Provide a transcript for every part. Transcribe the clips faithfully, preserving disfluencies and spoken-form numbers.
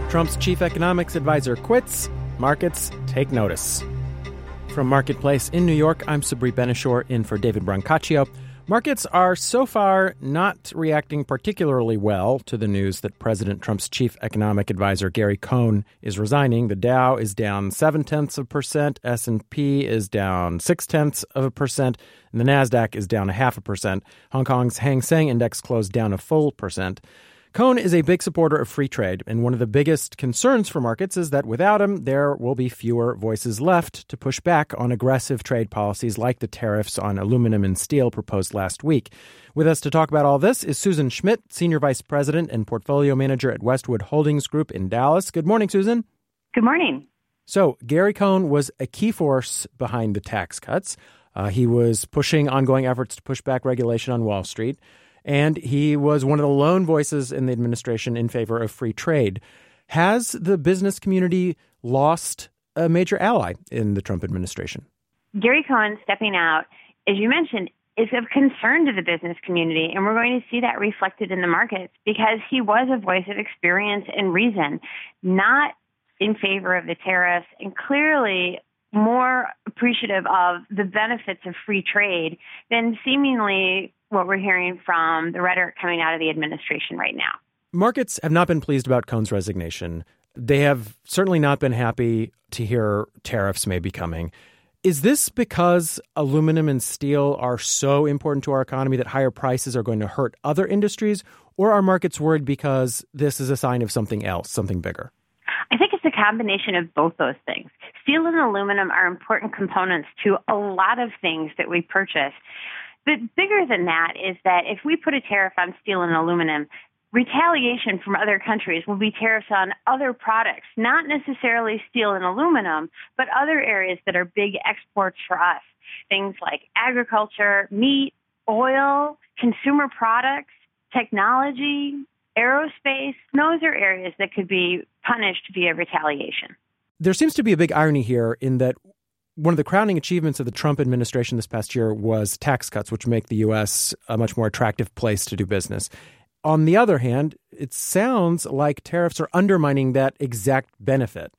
Trump's chief economics advisor quits. Markets take notice. From Marketplace in New York, I'm Sabri Benishore in for David Brancaccio. Markets are so far not reacting particularly well to the news that President Trump's chief economic advisor Gary Cohn is resigning. The Dow is down seven-tenths of a percent, S and P is down six-tenths of a percent, and the NASDAQ is down a half a percent. Hong Kong's Hang Seng Index closed down a full percent. Cohn is a big supporter of free trade, and one of the biggest concerns for markets is that without him, there will be fewer voices left to push back on aggressive trade policies like the tariffs on aluminum and steel proposed last week. With us to talk about all this is Susan Schmidt, Senior Vice President and Portfolio Manager at Westwood Holdings Group in Dallas. Good morning, Susan. Good morning. So, Gary Cohn was a key force behind the tax cuts. Uh, he was pushing ongoing efforts to push back regulation on Wall Street. And he was one of the lone voices in the administration in favor of free trade. Has the business community lost a major ally in the Trump administration? Gary Cohn stepping out, as you mentioned, is of concern to the business community, and we're going to see that reflected in the markets because he was a voice of experience and reason, not in favor of the tariffs, and clearly more appreciative of the benefits of free trade than seemingly what we're hearing from the rhetoric coming out of the administration right now. Markets have not been pleased about Cohn's resignation. They have certainly not been happy to hear tariffs may be coming. Is this because aluminum and steel are so important to our economy that higher prices are going to hurt other industries? Or are markets worried because this is a sign of something else, something bigger? I think it's a combination of both those things. Steel and aluminum are important components to a lot of things that we purchase. But bigger than that is that if we put a tariff on steel and aluminum, retaliation from other countries will be tariffs on other products, not necessarily steel and aluminum, but other areas that are big exports for us. Things like agriculture, meat, oil, consumer products, technology, aerospace. Those are areas that could be punished via retaliation. There seems to be a big irony here in that one of the crowning achievements of the Trump administration this past year was tax cuts, which make the U S a much more attractive place to do business. On the other hand, it sounds like tariffs are undermining that exact benefit.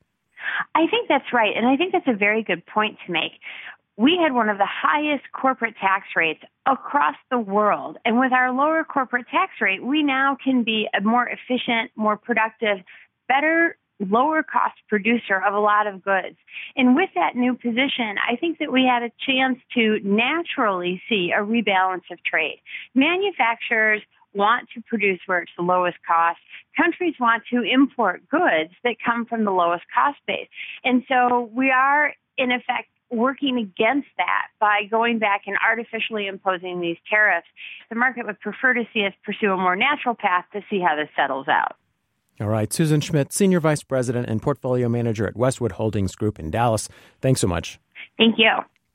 I think that's right. And I think that's a very good point to make. We had one of the highest corporate tax rates across the world. And with our lower corporate tax rate, we now can be a more efficient, more productive, better lower cost producer of a lot of goods. And with that new position, I think that we had a chance to naturally see a rebalance of trade. Manufacturers want to produce where it's the lowest cost. Countries want to import goods that come from the lowest cost base. And so we are, in effect, working against that by going back and artificially imposing these tariffs. The market would prefer to see us pursue a more natural path to see how this settles out. All right. Susan Schmidt, Senior Vice President and Portfolio Manager at Westwood Holdings Group in Dallas. Thanks so much. Thank you.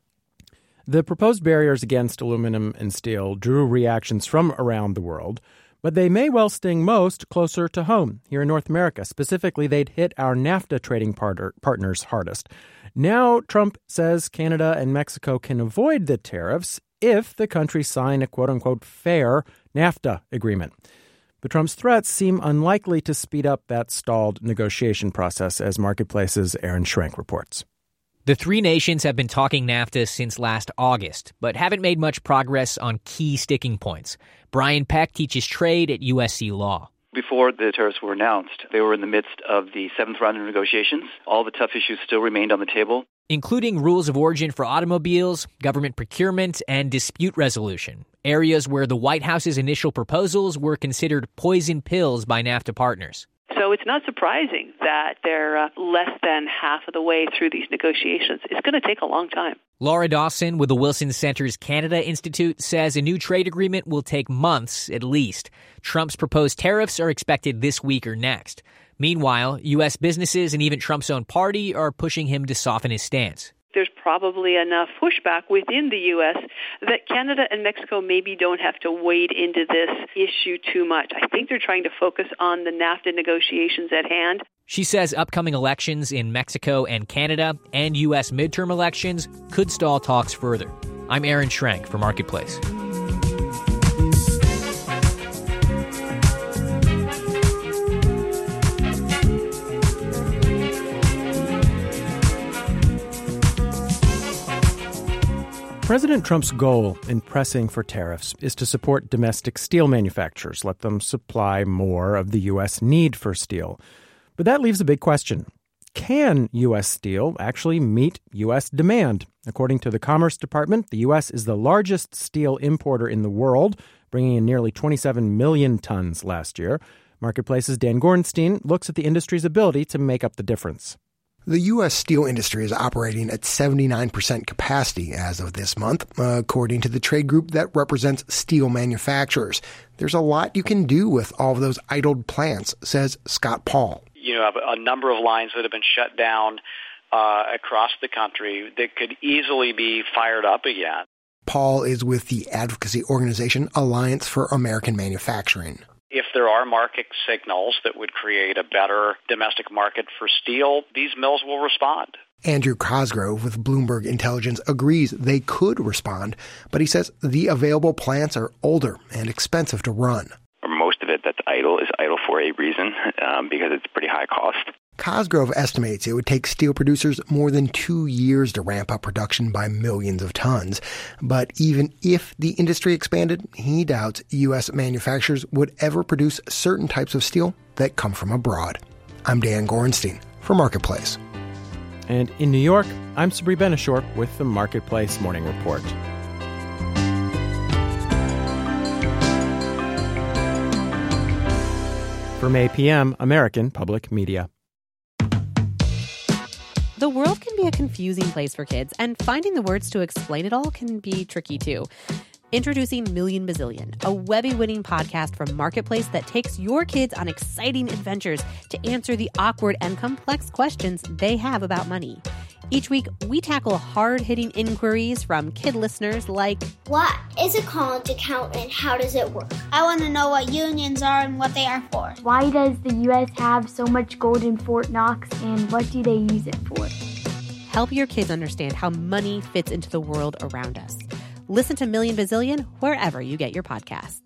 The proposed barriers against aluminum and steel drew reactions from around the world, but they may well sting most closer to home, here in North America. Specifically, they'd hit our NAFTA trading partner, partners hardest. Now, Trump says Canada and Mexico can avoid the tariffs if the countries sign a quote-unquote fair NAFTA agreement. But Trump's threats seem unlikely to speed up that stalled negotiation process, as Marketplace's Aaron Schrenk reports. The three nations have been talking NAFTA since last August, but haven't made much progress on key sticking points. Brian Peck teaches trade at U S C Law. Before the tariffs were announced, they were in the midst of the seventh round of negotiations. All the tough issues still remained on the table, including rules of origin for automobiles, government procurement, and dispute resolution, areas where the White House's initial proposals were considered poison pills by NAFTA partners. So it's not surprising that they're uh, less than half of the way through these negotiations. It's going to take a long time. Laura Dawson with the Wilson Center's Canada Institute says a new trade agreement will take months at least. Trump's proposed tariffs are expected this week or next. Meanwhile, U S businesses and even Trump's own party are pushing him to soften his stance. There's probably enough pushback within the U S that Canada and Mexico maybe don't have to wade into this issue too much. I think they're trying to focus on the NAFTA negotiations at hand. She says upcoming elections in Mexico and Canada and U S midterm elections could stall talks further. I'm Aaron Schrenk for Marketplace. President Trump's goal in pressing for tariffs is to support domestic steel manufacturers, let them supply more of the U S need for steel. But that leaves a big question. Can U S steel actually meet U S demand? According to the Commerce Department, the U S is the largest steel importer in the world, bringing in nearly twenty-seven million tons last year. Marketplace's Dan Gorenstein looks at the industry's ability to make up the difference. The U S steel industry is operating at seventy-nine percent capacity as of this month, according to the trade group that represents steel manufacturers. There's a lot you can do with all of those idled plants, says Scott Paul. You have a number of lines that have been shut down uh, across the country that could easily be fired up again. Paul is with the advocacy organization Alliance for American Manufacturing. If there are market signals that would create a better domestic market for steel, these mills will respond. Andrew Cosgrove with Bloomberg Intelligence agrees they could respond, but he says the available plants are older and expensive to run. Most of it that's idle is idle for a reason, um, because it's pretty high cost. Cosgrove estimates it would take steel producers more than two years to ramp up production by millions of tons. But even if the industry expanded, he doubts U S manufacturers would ever produce certain types of steel that come from abroad. I'm Dan Gorenstein for Marketplace. And in New York, I'm Sabri Benishore with the Marketplace Morning Report. From A P M, American Public Media. The world can be a confusing place for kids, and finding the words to explain it all can be tricky too. Introducing Million Bazillion, a Webby-winning podcast from Marketplace that takes your kids on exciting adventures to answer the awkward and complex questions they have about money. Each week, we tackle hard-hitting inquiries from kid listeners like, what is a college account and how does it work? I want to know what unions are and what they are for. Why does the U S have so much gold in Fort Knox and what do they use it for? Help your kids understand how money fits into the world around us. Listen to Million Bazillion wherever you get your podcasts.